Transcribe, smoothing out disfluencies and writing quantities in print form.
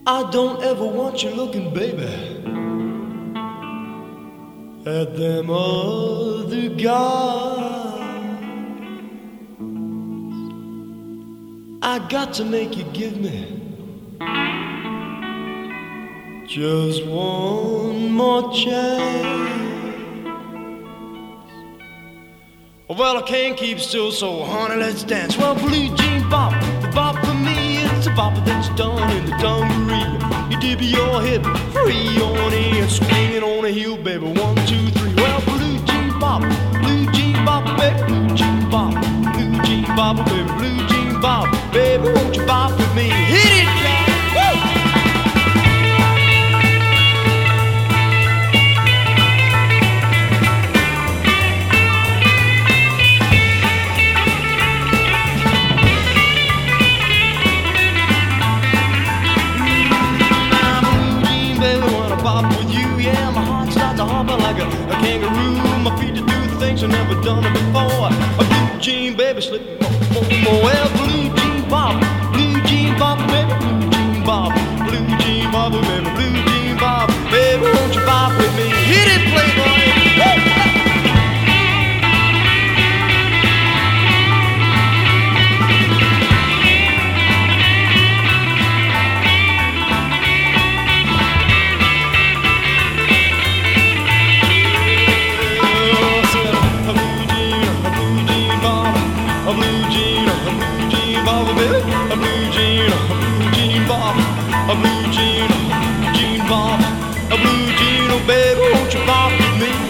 I don't ever want you looking, baby, at them other guys. I got to make you give me just one more chance. Well, I can't keep still, so honey, let's dance. Well, blue jean bop, the bop for me, it's a bop that's done in the dungaree. You dip your hip free on it and swing it on a heel, baby. 1, 2, 3. Well, blue jean bop, baby, blue jean bop, baby, blue jean bop, baby, won't you bop with me? Hit it, Jack! Woo! Like a kangaroo, my feet to do things I've never done it before. A blue jean, baby, slip more. Well, blue jean bop, baby, blue jean bop, baby, blue jean bop, baby, won't you bop with me? Hit it, playboy! Woo! A blue jean bop, a blue jean, oh baby, won't you bop with me?